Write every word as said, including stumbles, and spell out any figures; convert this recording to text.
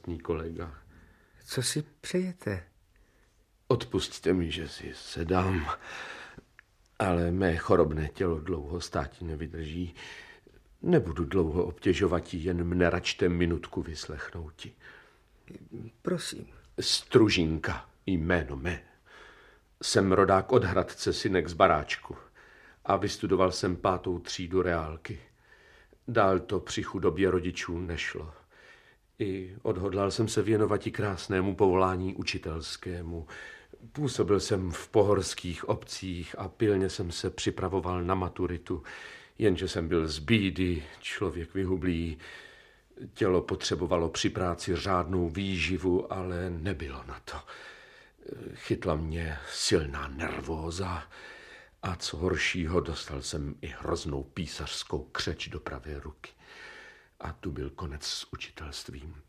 ostatní kolega. Co si přejete? Odpusťte mi, že si sedám, ale mé chorobné tělo dlouho státi nevydrží. Nebudu dlouho obtěžovat, jen mne račte minutku vyslechnouti. Prosím. Stružínka, jméno mé. Jsem rodák od Hradce, synek z baráčku a vystudoval jsem pátou třídu reálky. Dál to při chudobě rodičů nešlo. I odhodlal jsem se věnovat i krásnému povolání učitelskému. Působil jsem v pohorských obcích a pilně jsem se připravoval na maturitu, jenže jsem byl z bídy, člověk vyhublý. Tělo potřebovalo při práci řádnou výživu, ale nebylo na to. Chytla mě silná nervóza a co horšího, dostal jsem i hroznou písařskou křeč do pravé ruky. A tu byl konec s učitelstvím.